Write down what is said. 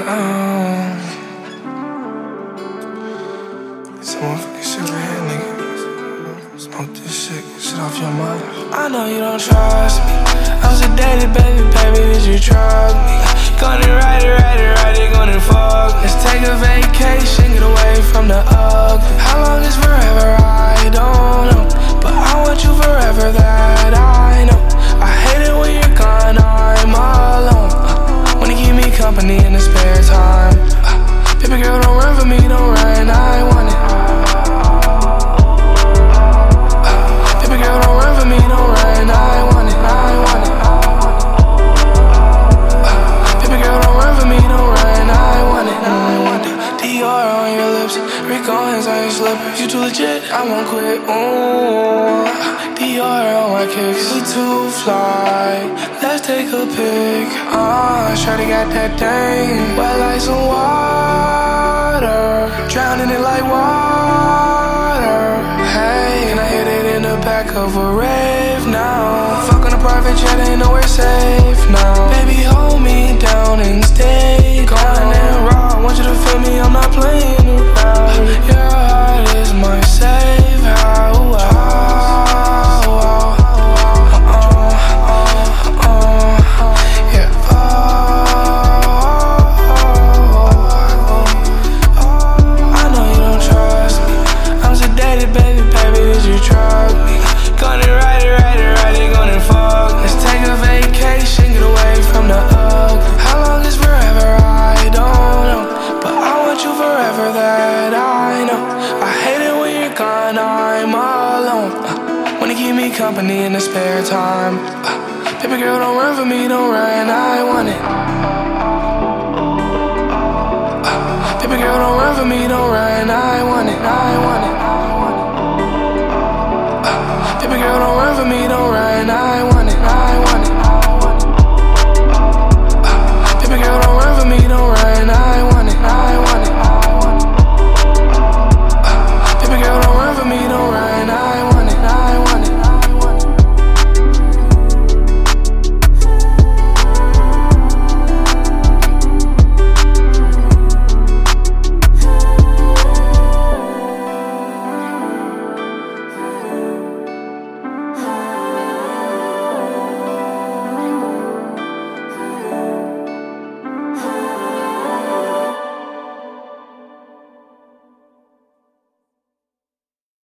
Some motherfucking shit right here, nigga. Smoke this shit, get shit off your mind. I know you don't trust me. I'm sedated, baby, did you trust me? Gonna ride it, gonna fuck. Let's take a vacation, get away from the ugly. How long is forever? I don't know, but I want you forever, that I know. I hate it when you're gone, I'm alone. Wanna keep me company in the spare time. Baby girl, don't run for me, don't run, I want it. Baby girl, don't run for me, don't run, I want it, I want it. Baby girl, don't run for me, don't run, I want it, I want it. Dior on your lips, Rico hands on your slippers. You too legit, I won't quit, ooh. Dior on my kicks, we too fly. Let's take a pic, shawty got that thing wet like some water, drowning it like water. Hey, and I hit it in the back of a rave now. Fuck on a private jet, ain't nowhere safe now. Baby, hold me down and stay calm and raw. I want you to feel me, I'm not playing around. Your heart is my safe house. Company in the spare time. Baby girl, don't run for me, don't run, I want it. Baby girl, don't run for me, don't run, I want it, I want it. Baby girl, don't run